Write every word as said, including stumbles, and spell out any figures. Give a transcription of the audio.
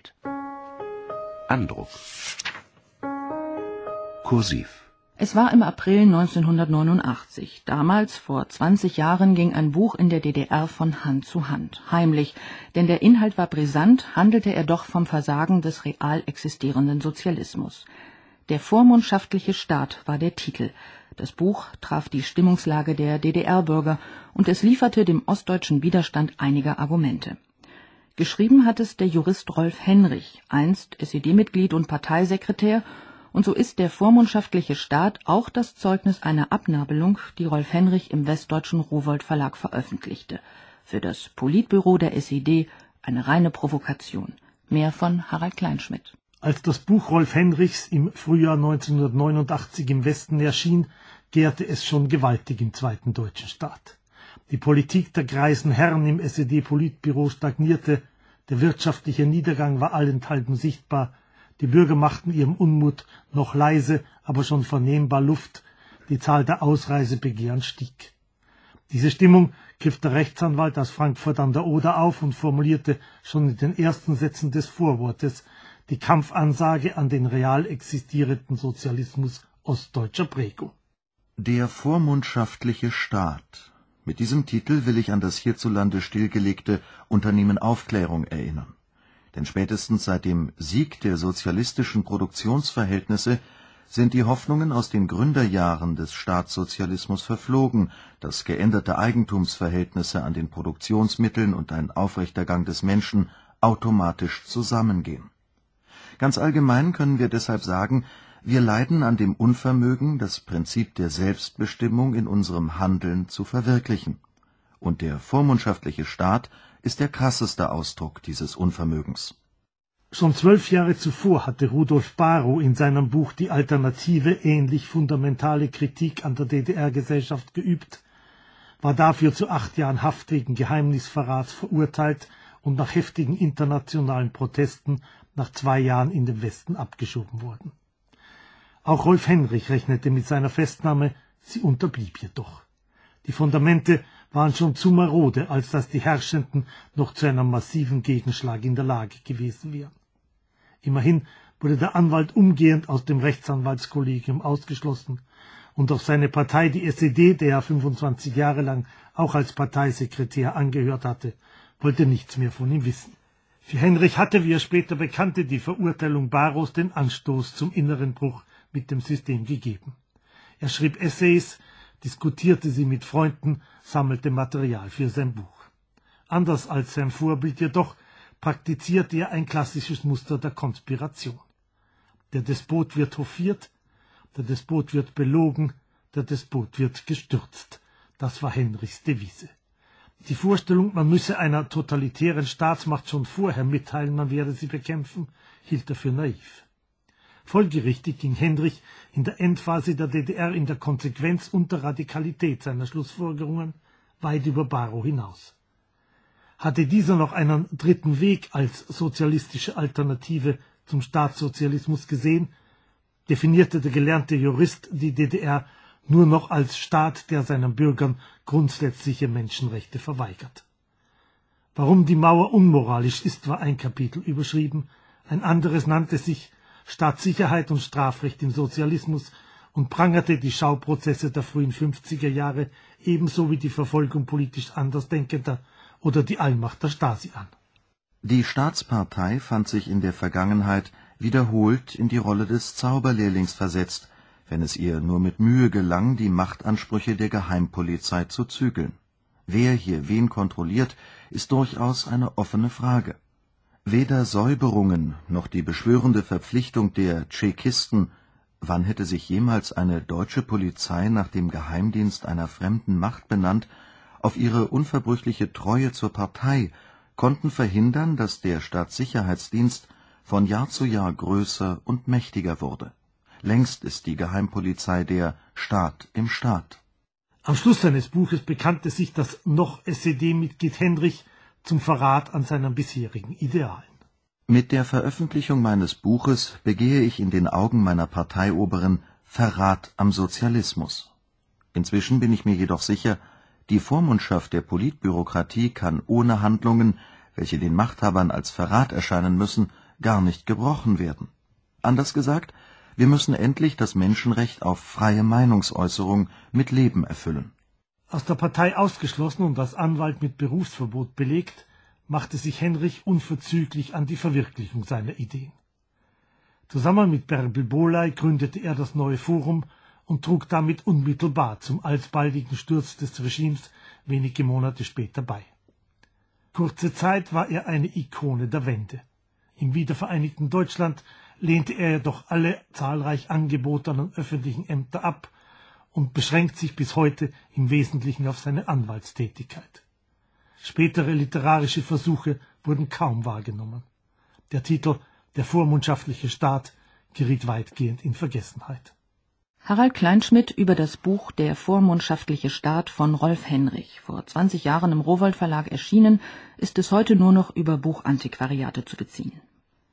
Welt. Andruck. Kursiv. Es war im April neunzehnhundertneunundachtzig. Damals, vor zwanzig Jahren, ging ein Buch in der D D R von Hand zu Hand. Heimlich, denn der Inhalt war brisant, handelte er doch vom Versagen des real existierenden Sozialismus. Der vormundschaftliche Staat war der Titel. Das Buch traf die Stimmungslage der D D R-Bürger und es lieferte dem ostdeutschen Widerstand einige Argumente. Geschrieben hat es der Jurist Rolf Henrich, einst S E D-Mitglied und Parteisekretär, und so ist der vormundschaftliche Staat auch das Zeugnis einer Abnabelung, die Rolf Henrich im Westdeutschen Rowohlt Verlag veröffentlichte. Für das Politbüro der S E D eine reine Provokation. Mehr von Harald Kleinschmidt. Als das Buch Rolf Henrichs im Frühjahr neunzehnhundertneunundachtzig im Westen erschien, gärte es schon gewaltig im Zweiten Deutschen Staat. Die Politik der greisen Herren im S E D-Politbüro stagnierte, der wirtschaftliche Niedergang war allenthalben sichtbar, die Bürger machten ihrem Unmut noch leise, aber schon vernehmbar Luft, die Zahl der Ausreisebegehren stieg. Diese Stimmung griff der Rechtsanwalt aus Frankfurt an der Oder auf und formulierte schon in den ersten Sätzen des Vorwortes die Kampfansage an den real existierenden Sozialismus ostdeutscher Prägung. Der vormundschaftliche Staat. Mit diesem Titel will ich an das hierzulande stillgelegte Unternehmen Aufklärung erinnern. Denn spätestens seit dem Sieg der sozialistischen Produktionsverhältnisse sind die Hoffnungen aus den Gründerjahren des Staatssozialismus verflogen, dass geänderte Eigentumsverhältnisse an den Produktionsmitteln und ein aufrechter Gang des Menschen automatisch zusammengehen. Ganz allgemein können wir deshalb sagen, wir leiden an dem Unvermögen, das Prinzip der Selbstbestimmung in unserem Handeln zu verwirklichen. Und der vormundschaftliche Staat ist der krasseste Ausdruck dieses Unvermögens. Schon zwölf Jahre zuvor hatte Rudolf Barrow in seinem Buch Die Alternative ähnlich fundamentale Kritik an der D D R-Gesellschaft geübt, war dafür zu acht Jahren Haft wegen Geheimnisverrats verurteilt und nach heftigen internationalen Protesten nach zwei Jahren in den Westen abgeschoben worden. Auch Rolf Henrich rechnete mit seiner Festnahme, sie unterblieb jedoch. Die Fundamente waren schon zu marode, als dass die Herrschenden noch zu einem massiven Gegenschlag in der Lage gewesen wären. Immerhin wurde der Anwalt umgehend aus dem Rechtsanwaltskollegium ausgeschlossen und auch seine Partei, die S E D, der er fünfundzwanzig Jahre lang auch als Parteisekretär angehört hatte, wollte nichts mehr von ihm wissen. Für Henrich hatte, wie er später bekannte, die Verurteilung Barrows den Anstoß zum inneren Bruch mit dem System gegeben. Er schrieb Essays, diskutierte sie mit Freunden, sammelte Material für sein Buch. Anders als sein Vorbild jedoch praktizierte er ein klassisches Muster der Konspiration. Der Despot wird hofiert, der Despot wird belogen, der Despot wird gestürzt. Das war Henrichs Devise. Die Vorstellung, man müsse einer totalitären Staatsmacht schon vorher mitteilen, man werde sie bekämpfen, hielt er für naiv. Folgerichtig ging Henrich in der Endphase der D D R in der Konsequenz und der Radikalität seiner Schlussfolgerungen weit über Barrow hinaus. Hatte dieser noch einen dritten Weg als sozialistische Alternative zum Staatssozialismus gesehen, definierte der gelernte Jurist die D D R nur noch als Staat, der seinen Bürgern grundsätzliche Menschenrechte verweigert. Warum die Mauer unmoralisch ist, war ein Kapitel überschrieben, ein anderes nannte sich Staatssicherheit und Strafrecht im Sozialismus und prangerte die Schauprozesse der frühen fünfziger Jahre ebenso wie die Verfolgung politisch Andersdenkender oder die Allmacht der Stasi an. Die Staatspartei fand sich in der Vergangenheit wiederholt in die Rolle des Zauberlehrlings versetzt, wenn es ihr nur mit Mühe gelang, die Machtansprüche der Geheimpolizei zu zügeln. Wer hier wen kontrolliert, ist durchaus eine offene Frage. Weder Säuberungen noch die beschwörende Verpflichtung der Tschekisten, wann hätte sich jemals eine deutsche Polizei nach dem Geheimdienst einer fremden Macht benannt, auf ihre unverbrüchliche Treue zur Partei, konnten verhindern, dass der Staatssicherheitsdienst von Jahr zu Jahr größer und mächtiger wurde. Längst ist die Geheimpolizei der Staat im Staat. Am Schluss seines Buches bekannte sich das noch S E D-Mitglied Henrich zum Verrat an seinen bisherigen Idealen. Mit der Veröffentlichung meines Buches begehe ich in den Augen meiner Parteioberen Verrat am Sozialismus. Inzwischen bin ich mir jedoch sicher, die Vormundschaft der Politbürokratie kann ohne Handlungen, welche den Machthabern als Verrat erscheinen müssen, gar nicht gebrochen werden. Anders gesagt, wir müssen endlich das Menschenrecht auf freie Meinungsäußerung mit Leben erfüllen. Aus der Partei ausgeschlossen und als Anwalt mit Berufsverbot belegt, machte sich Henrich unverzüglich an die Verwirklichung seiner Ideen. Zusammen mit Bärbel Bohley gründete er das Neue Forum und trug damit unmittelbar zum alsbaldigen Sturz des Regimes wenige Monate später bei. Kurze Zeit war er eine Ikone der Wende. Im wiedervereinigten Deutschland lehnte er jedoch alle zahlreich angebotenen öffentlichen Ämter ab und beschränkt sich bis heute im Wesentlichen auf seine Anwaltstätigkeit. Spätere literarische Versuche wurden kaum wahrgenommen. Der Titel »Der vormundschaftliche Staat« geriet weitgehend in Vergessenheit. Harald Kleinschmidt über das Buch »Der vormundschaftliche Staat« von Rolf Henrich, vor zwanzig Jahren im Rowohlt Verlag erschienen, ist es heute nur noch über Buchantiquariate zu beziehen.